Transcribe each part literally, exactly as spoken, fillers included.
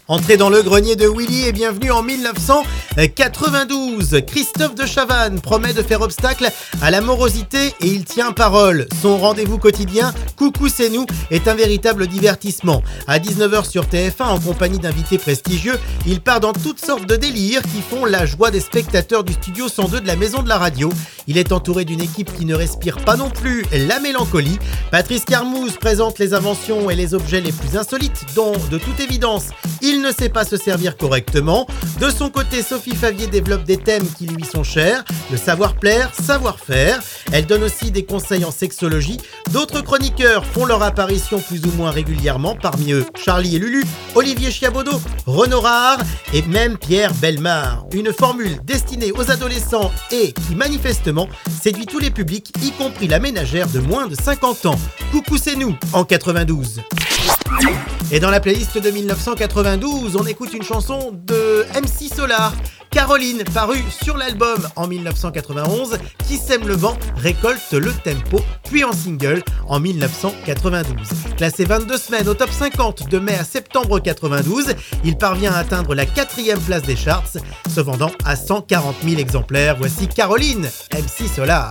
Entrez dans le grenier de Willy et bienvenue en dix-neuf cent quatre-vingt-douze. Christophe de Chavannes promet de faire obstacle à la morosité et il tient parole. Son rendez-vous quotidien, Coucou c'est nous, est un véritable divertissement. À dix-neuf heures sur T F un, en compagnie d'invités prestigieux, il part dans toutes sortes de délires qui font la joie des spectateurs du studio cent deux de la Maison de la Radio. Il est entouré d'une équipe qui ne respire pas non plus la mélancolie. Patrice Carmouze présente les inventions et les objets les plus insolites dont, de toute évidence, il ne sait pas se servir correctement. De son côté, Sophie Favier développe des thèmes qui lui sont chers, le savoir-plaire, savoir-faire. Elle donne aussi des conseils en sexologie. D'autres chroniqueurs font leur apparition plus ou moins régulièrement, parmi eux Charlie et Lulu, Olivier Chiabodo, Renaud Rahar et même Pierre Bellemare. Une formule destinée aux adolescents et qui manifestement séduit tous les publics, y compris la ménagère de moins de cinquante ans. Coucou c'est nous en quatre-vingt-douze. Et dans la playlist de dix-neuf cent quatre-vingt-douze, on écoute une chanson de M C Solar, Caroline, parue sur l'album en dix-neuf cent quatre-vingt-onze, Qui sème le vent récolte le tempo, puis en single en dix-neuf cent quatre-vingt-douze. Classé vingt-deux semaines au top cinquante de mai à septembre quatre-vingt-douze, il parvient à atteindre la quatrième place des charts, se vendant à cent quarante mille exemplaires. Voici Caroline, M C Solar.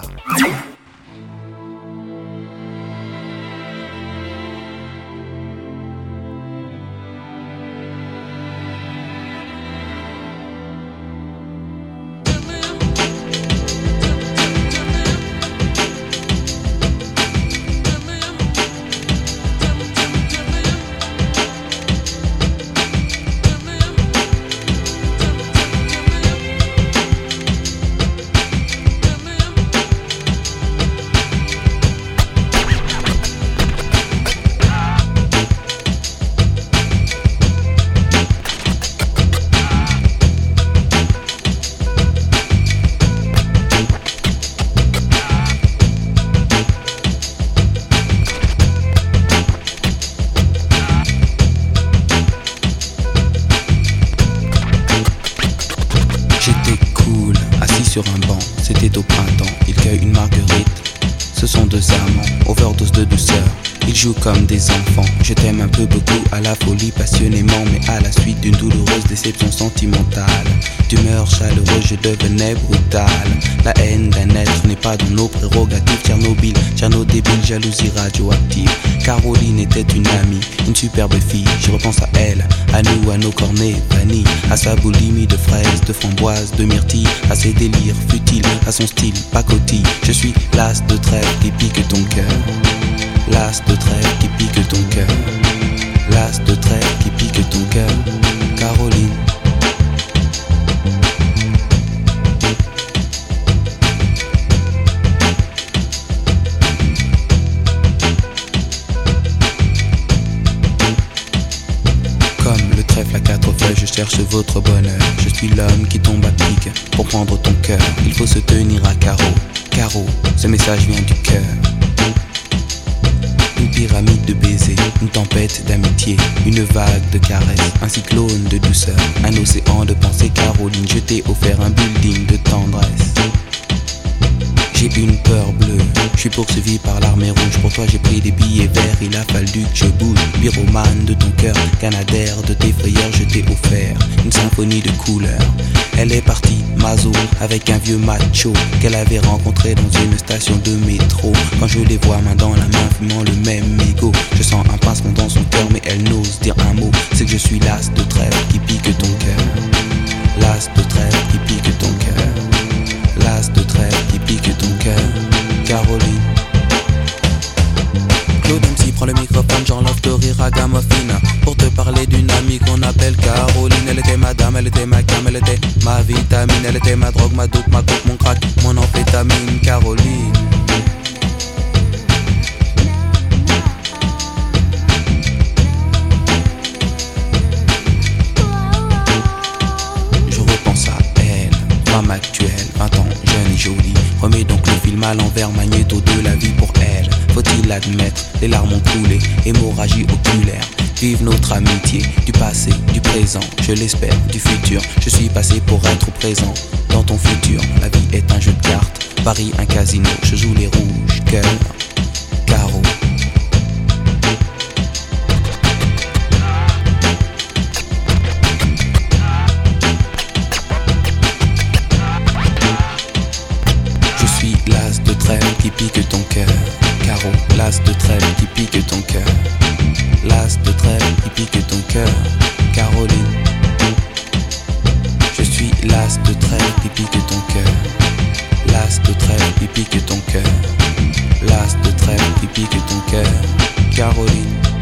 Sur un banc, c'était au printemps, il cueille une marguerite. Ce sont deux amants, overdose de douceur. Ils jouent comme des enfants. Je t'aime un peu beaucoup, à la folie passionnément, mais à la suite d'une douloureuse déception sentimentale. D'humeur chaleureuse, je devenais brutal. La haine d'un être n'est pas dans nos prérogatives. Tchernobyl, Tcherno débile, jalousie radioactive. Caroline était une amie, une superbe fille. Je repense à elle, à nous, à nos cornets vanille, à sa boulimie de fraises, de framboises, de myrtilles, à ses délires futiles, à son style pacotille. Je suis l'as de trêve qui pique ton cœur. L'as de trêve qui pique ton cœur. L'as de trêve qui pique ton cœur. Caroline. Comme le trèfle à quatre feuilles, je cherche votre bonheur. Je suis l'homme qui tombe à pic pour prendre ton cœur. Il faut se tenir à carreau. Carreau, ce message vient du cœur. Une pyramide de baisers, une tempête d'amitié, une vague de caresses, un cyclone de douceur, un océan de pensées. Caroline, je t'ai offert un building de tendresse. J'ai une peur bleue, je suis poursuivi par l'armée rouge. Pour toi j'ai pris des billets verts, il a fallu que je bouge. Pyromane de ton cœur, canadaire de tes frayeurs. Je t'ai offert une symphonie de couleurs. Elle est partie, Mazo, avec un vieux macho qu'elle avait rencontré dans une station de métro. Quand je les vois main dans la main, fumant le même mégot, je sens un pincement dans son cœur, mais elle n'ose dire un mot. C'est que je suis l'as de trêve qui pique ton cœur. L'as de trêve qui pique ton cœur. L'as de trêve qui pique ton cœur. Caroline. Claude M C prend le microphone, j'enlève de rire à Gamophine pour te parler d'une amie qu'on appelle Caroline. Elle était ma dame, elle était ma cam, elle était ma vitamine. Elle était ma drogue, ma dope, ma coke, mon crack, mon amphétamine. Caroline. Je repense à elle, femme actuelle, vingt ans, jeune et jolie. Remets donc le film à l'envers, magnéto de la vie pour elle. Faut-il l'admettre, les larmes ont coulé, hémorragie oculaire. Vive notre amitié, du passé, du présent, je l'espère, du futur. Je suis passé pour être présent dans ton futur. La vie est un jeu de cartes, Paris un casino. Je joue les rouges, cœur, carreau. l'as de trêve qui pique ton cœur, Caroline. Je suis l'as de trêve qui pique ton cœur, l'as de trêve qui pique ton cœur, l'as de trêve qui pique ton cœur, Caroline.